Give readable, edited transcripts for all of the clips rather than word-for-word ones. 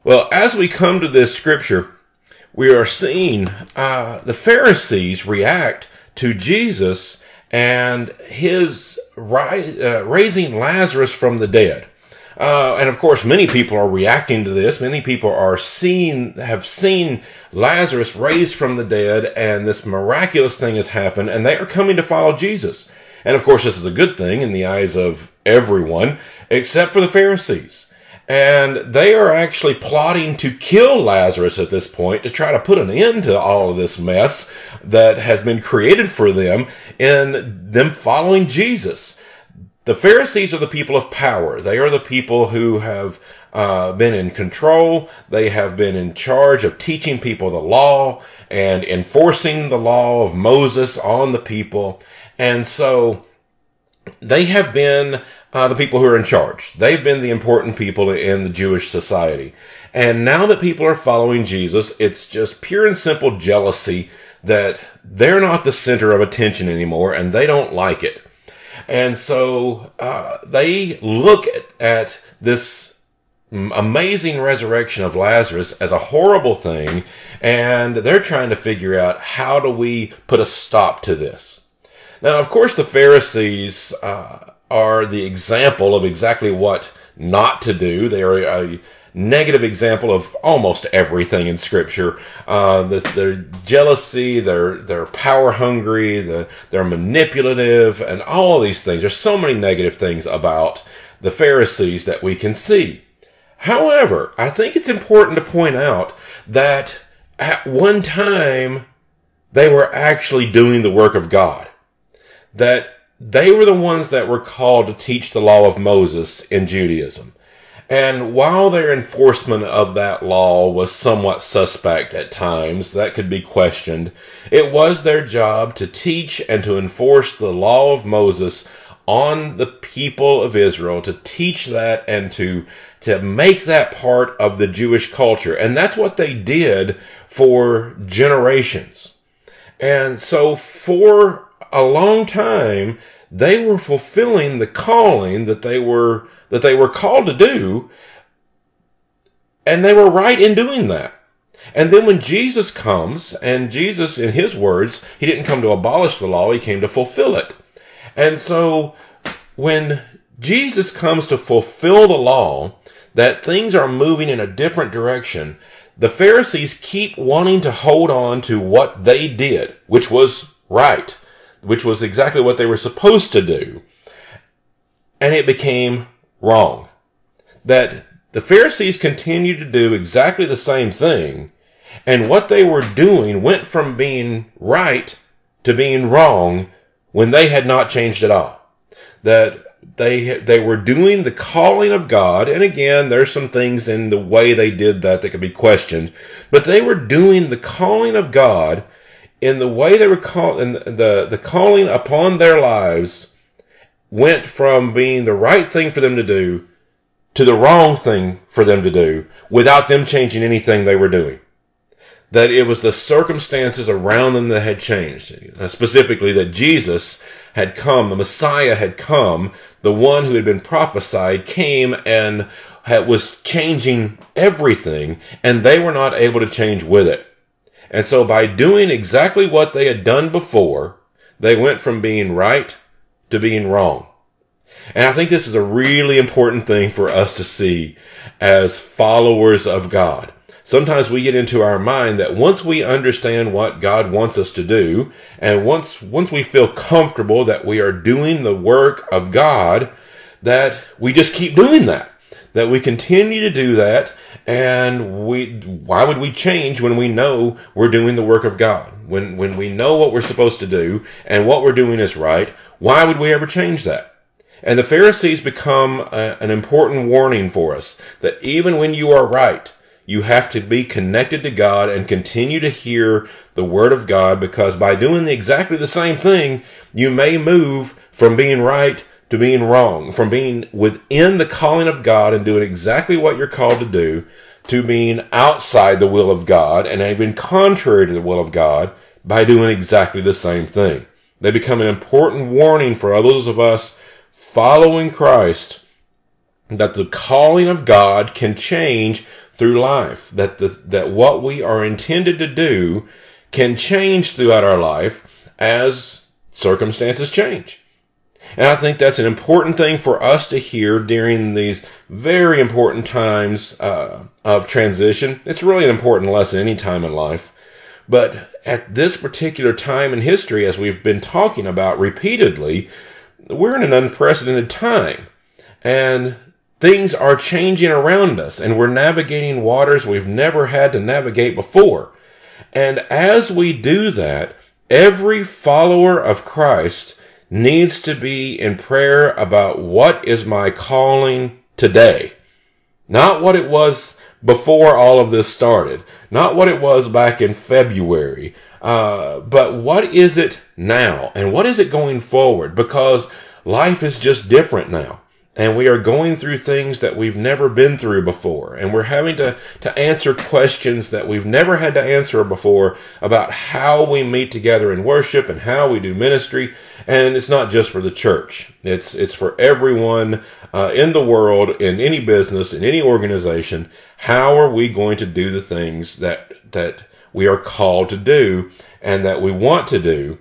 Well, as we come to this scripture, we are seeing the Pharisees react to Jesus and his raising Lazarus from the dead. And of course, many people are reacting to this. Many people have seen Lazarus raised from the dead, and this miraculous thing has happened, and they are coming to follow Jesus. And of course, this is a good thing in the eyes of everyone, except for the Pharisees. And they are actually plotting to kill Lazarus at this point to try to put an end to all of this mess that has been created for them in them following Jesus. The Pharisees are the people of power. They are the people who have been in control. They have been in charge of teaching people the law and enforcing the law of Moses on the people. And so they have been the people who are in charge. They've been the important people in the Jewish society. And now that people are following Jesus, it's just pure and simple jealousy that they're not the center of attention anymore, and they don't like it. And so they look at this amazing resurrection of Lazarus as a horrible thing, and they're trying to figure out, how do we put a stop to this? Now, of course, the Pharisees are the example of exactly what not to do. They are a negative example of almost everything in Scripture. Their jealousy, they're power hungry, they're manipulative, and all these things. There's so many negative things about the Pharisees that we can see. However, I think it's important to point out that at one time they were actually doing the work of God. That they were the ones that were called to teach the law of Moses in Judaism. And while their enforcement of that law was somewhat suspect at times, that could be questioned, it was their job to teach and to enforce the law of Moses on the people of Israel, to teach that and to make that part of the Jewish culture. And that's what they did for generations. And so for a long time, they were fulfilling the calling that they were called to do, and they were right in doing that. And then when Jesus comes, and Jesus, in his words, he didn't come to abolish the law, he came to fulfill it. And so when Jesus comes to fulfill the law, that things are moving in a different direction, the Pharisees keep wanting to hold on to what they did, which was right, which was exactly what they were supposed to do. And it became wrong. That the Pharisees continued to do exactly the same thing, and what they were doing went from being right to being wrong when they had not changed at all. That they were doing the calling of God, and again, there's some things in the way they did that could be questioned, but they were doing the calling of God in the way they were called, and the calling upon their lives went from being the right thing for them to do to the wrong thing for them to do without them changing anything they were doing. That it was the circumstances around them that had changed. Specifically, that Jesus had come, the Messiah had come, the one who had been prophesied came and was changing everything, and they were not able to change with it. And so by doing exactly what they had done before, they went from being right to being wrong. And I think this is a really important thing for us to see as followers of God. Sometimes we get into our mind that once we understand what God wants us to do, and once we feel comfortable that we are doing the work of God, that we just keep doing that. That we continue to do that, and why would we change when we know we're doing the work of God? When we know what we're supposed to do, and what we're doing is right, why would we ever change that? And the Pharisees become an important warning for us, that even when you are right, you have to be connected to God and continue to hear the Word of God, because by doing exactly the same thing, you may move from being right to being wrong, from being within the calling of God and doing exactly what you're called to do, to being outside the will of God and even contrary to the will of God by doing exactly the same thing. They become an important warning for those of us following Christ that the calling of God can change through life, that what we are intended to do can change throughout our life as circumstances change. And I think that's an important thing for us to hear during these very important times of transition. It's really an important lesson any time in life. But at this particular time in history, as we've been talking about repeatedly, we're in an unprecedented time. And things are changing around us, and we're navigating waters we've never had to navigate before. And as we do that, every follower of Christ needs to be in prayer about what is my calling today. Not what it was before all of this started. Not what it was back in February. But what is it now? And what is it going forward? Because life is just different now. And we are going through things that we've never been through before. And we're having to answer questions that we've never had to answer before about how we meet together in worship and how we do ministry. And it's not just for the church. It's for everyone in the world, in any business, in any organization. How are we going to do the things that we are called to do and that we want to do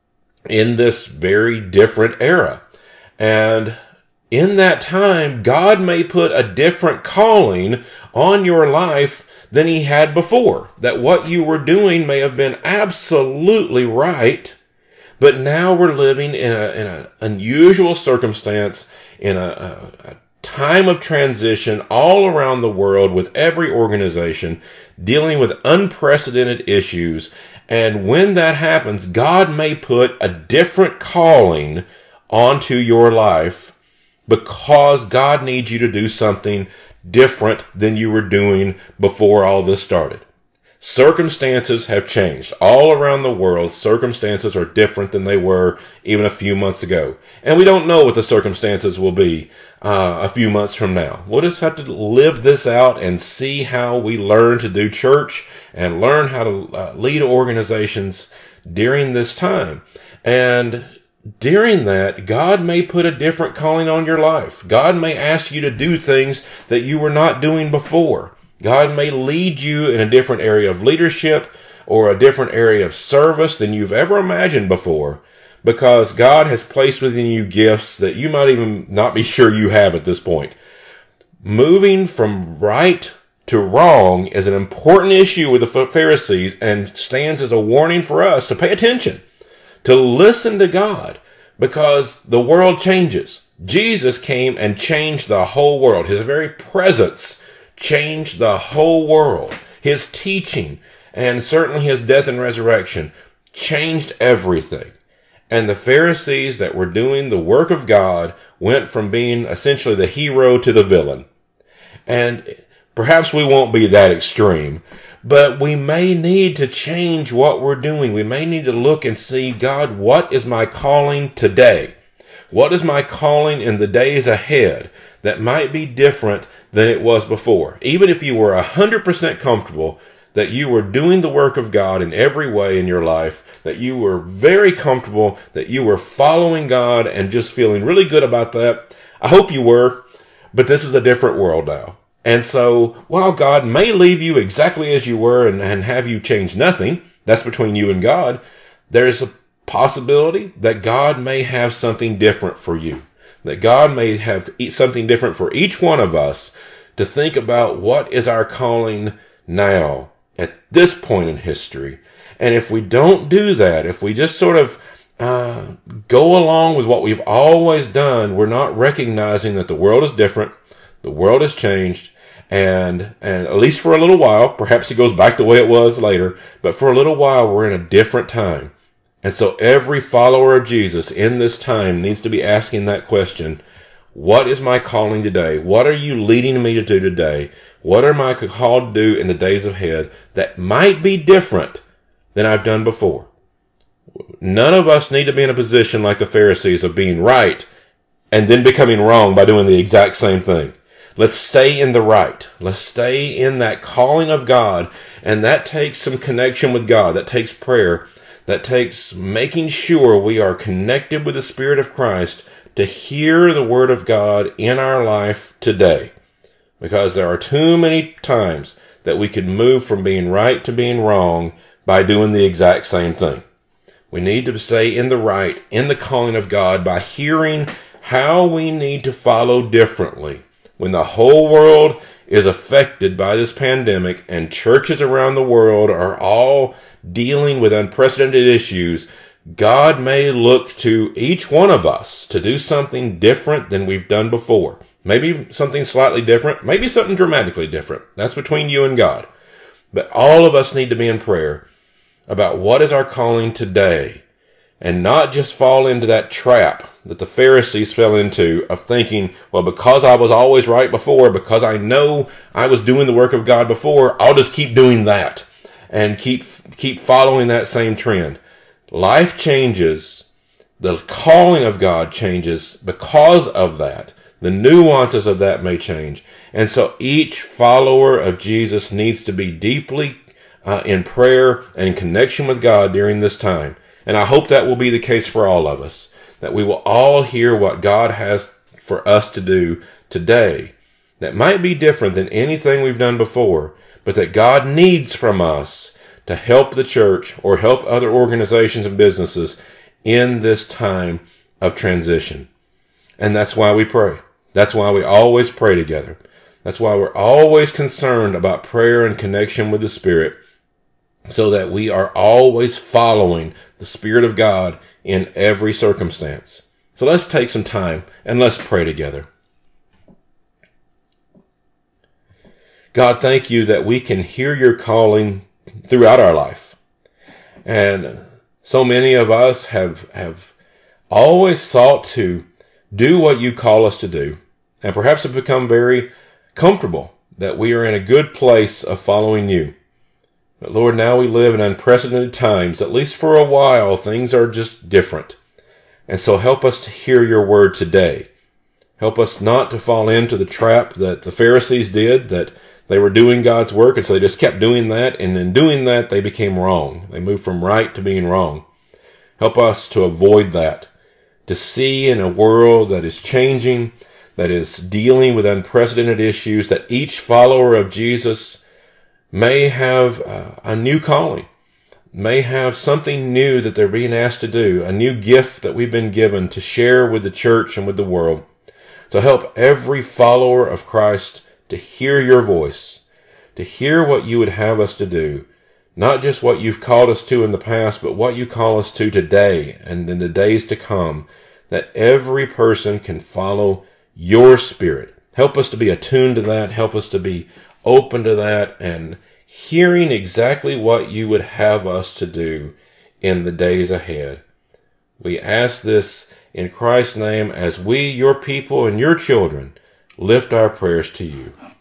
in this very different era? And in that time, God may put a different calling on your life than he had before. That what you were doing may have been absolutely right, but now we're living in an unusual circumstance, in a time of transition all around the world with every organization dealing with unprecedented issues. And when that happens, God may put a different calling onto your life, because God needs you to do something different than you were doing before all this started. Circumstances have changed. All around the world, circumstances are different than they were even a few months ago. And we don't know what the circumstances will be a few months from now. We'll just have to live this out and see how we learn to do church and learn how to lead organizations during this time. And during that, God may put a different calling on your life. God may ask you to do things that you were not doing before. God may lead you in a different area of leadership or a different area of service than you've ever imagined before, because God has placed within you gifts that you might even not be sure you have at this point. Moving from right to wrong is an important issue with the Pharisees and stands as a warning for us to pay attention, to listen to God, because the world changes. Jesus came and changed the whole world. His very presence changed the whole world. His teaching, and certainly his death and resurrection, changed everything. And the Pharisees that were doing the work of God went from being essentially the hero to the villain. And perhaps we won't be that extreme, but we may need to change what we're doing. We may need to look and see, God, what is my calling today? What is my calling in the days ahead that might be different than it was before? Even if you were 100% comfortable that you were doing the work of God in every way in your life, that you were very comfortable, that you were following God and just feeling really good about that. I hope you were, but this is a different world now. And so, while God may leave you exactly as you were and have you change nothing, that's between you and God, there's a possibility that God may have something different for you. That God may have something different for each one of us to think about what is our calling now, at this point in history. And if we don't do that, if we just sort of go along with what we've always done, we're not recognizing that the world is different, the world has changed, and at least for a little while, perhaps it goes back the way it was later, but for a little while we're in a different time. And so every follower of Jesus in this time needs to be asking that question: what is my calling today? What are you leading me to do today? What am I called to do in the days ahead that might be different than I've done before? None of us need to be in a position like the Pharisees of being right and then becoming wrong by doing the exact same thing. Let's stay in the right. Let's stay in that calling of God. And that takes some connection with God. That takes prayer. That takes making sure we are connected with the Spirit of Christ to hear the Word of God in our life today. Because there are too many times that we could move from being right to being wrong by doing the exact same thing. We need to stay in the right, in the calling of God, by hearing how we need to follow differently. When the whole world is affected by this pandemic and churches around the world are all dealing with unprecedented issues, God may look to each one of us to do something different than we've done before. Maybe something slightly different, maybe something dramatically different. That's between you and God. But all of us need to be in prayer about what is our calling today, and not just fall into that trap that the Pharisees fell into of thinking, well, because I was always right before, because I know I was doing the work of God before, I'll just keep doing that and keep following that same trend. Life changes. The calling of God changes because of that. The nuances of that may change. And so each follower of Jesus needs to be deeply in prayer and in connection with God during this time. And I hope that will be the case for all of us, that we will all hear what God has for us to do today that might be different than anything we've done before, but that God needs from us to help the church or help other organizations and businesses in this time of transition. And that's why we pray. That's why we always pray together. That's why we're always concerned about prayer and connection with the Spirit, so that we are always following the Spirit of God in every circumstance. So let's take some time and let's pray together. God, thank you that we can hear your calling throughout our life. And so many of us have always sought to do what you call us to do, and perhaps have become very comfortable that we are in a good place of following you. But Lord, now we live in unprecedented times. At least for a while, things are just different. And so help us to hear your word today. Help us not to fall into the trap that the Pharisees did, that they were doing God's work, and so they just kept doing that, and in doing that, they became wrong. They moved from right to being wrong. Help us to avoid that, to see in a world that is changing, that is dealing with unprecedented issues, that each follower of Jesus may have a new calling, may have something new that they're being asked to do, a new gift that we've been given to share with the church and with the world. So help every follower of Christ to hear your voice, to hear what you would have us to do, not just what you've called us to in the past, but what you call us to today and in the days to come, that every person can follow your Spirit. Help us to be attuned to that. Help us to be open to that and hearing exactly what you would have us to do in the days ahead. We ask this in Christ's name as we, your people and your children, lift our prayers to you.